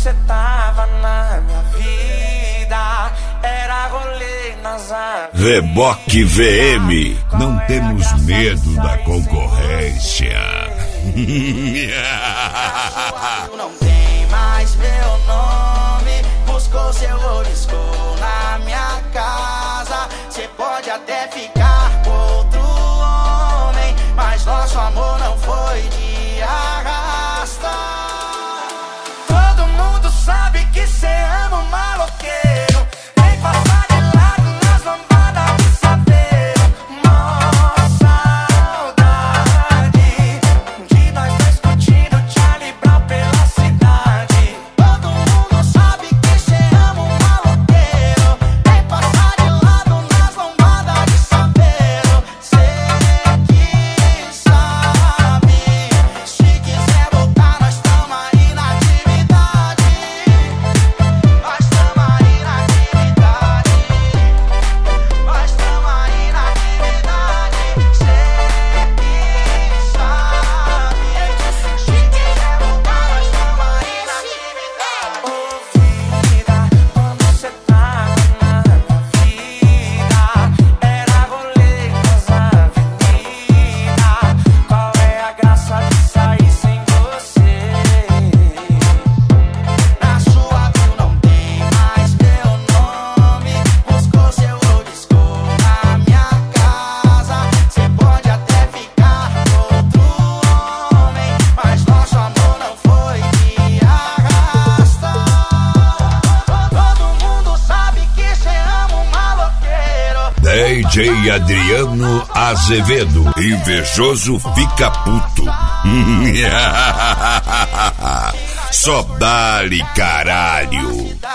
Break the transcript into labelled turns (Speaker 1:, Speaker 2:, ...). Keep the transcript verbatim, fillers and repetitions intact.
Speaker 1: cê tava na minha vida, era rolê nas avenidas.
Speaker 2: Reboque V M, não temos medo da concorrência.
Speaker 1: Não tem mais meu nome, buscou seu oliscou na minha casa. Cê pode até ficar com outro homem, mas nosso amor não foi de arrasta. Todo mundo sabe que cê ama um maloqueiro, vem passar de lado nas lambadas de saveiro. Mó saudade de nós dois curtindo Charlie Brown pela cidade. Todo mundo sabe que cê ama um maloqueiro, vem passar de lado nas lambadas de saveiro. Cê que sabe, se quiser voltar nós tamo aí na atividade. Nós tamo aí na atividade. Nós tamo aí na atividade. Cê que sabe, se quiser voltar nós tamo aí na atividade. Ô vida, quando cê tava na minha vida, era rolê nas avenidas. Qual é a graça de sair sem você? Na sua tu não tem mais meu nome, buscou seu oliscou na minha casa. Cê pode até ficar com outro homem, mas nosso amor não foi de arrasta. Todo mundo sabe que cê ama um maloqueiro.
Speaker 2: D J Adriano Azevedo, invejoso fica puto. Só dá-lhe caralho.